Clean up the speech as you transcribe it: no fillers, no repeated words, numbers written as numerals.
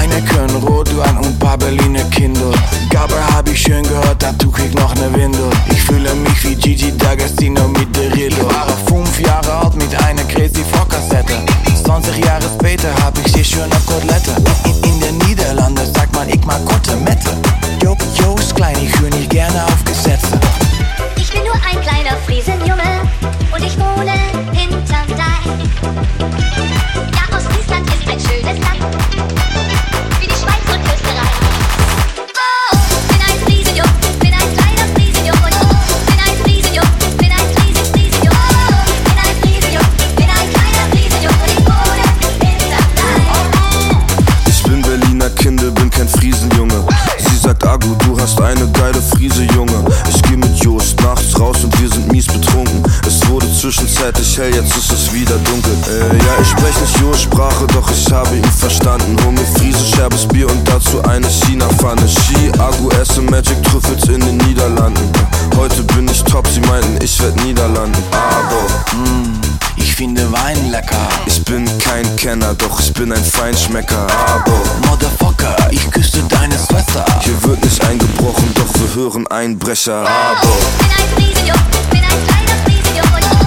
Heineken, Rotwein und paar Berliner Kinder. Gabber hab ich schön gehört, dazu krieg noch ne Windel. Ich fühle mich wie Gigi D'Agostino mit der Rille. Ich war 5 Jahre alt mit einer Crazy Frog-Kassette. 20 Jahre später hab ich sie schöne Kotelette. In den Niederlanden sagt man, ich mag Kotelette. Joost klein, ich höre nicht gerne auf Gesetze. Ich bin nur ein kleiner Friesenjunge und ich wohne hinterm Deich. Ja, Ostfriesland ist ein schönes Land, wie die Schweiz und Österreich. Oh, bin ein Friesenjung, bin ein kleiner Friesenjung und bin ein Friesenjung, bin ein Friesenjung. Oh, bin ein Friesenjung, bin ein kleiner Friesenjung und ich wohne hinterm Deich. Ich bin Berliner Kinder, bin kein Friesenjunge. Sie sagt, Agu, du hast eine geile Friese, Junge. Ich geh mit Joost nachts raus und wir sind mies betrunken. Es wurde zwischenzeitlich hell, jetzt ist es wieder dunkel. Ja, ich sprech nicht Joost-Sprache, doch ich habe ihn verstanden. Hol mir Friese, scherbes Bier und dazu eine China-Pfanne. Ski, Agu, esse Magic Trüffels in den Niederlanden. Heute bin ich top, sie meinten, ich werd Niederlanden. Aber ich finde Wein lecker. ich bin kein Kenner, doch ich bin ein Feinschmecker. Aber Motherfucker, ich küsste deine Schwester. hier wird nicht eingebrochen, doch wir hören Einbrecher. Aber Bin ein Friesenjung, bin ein kleiner Friesenjung und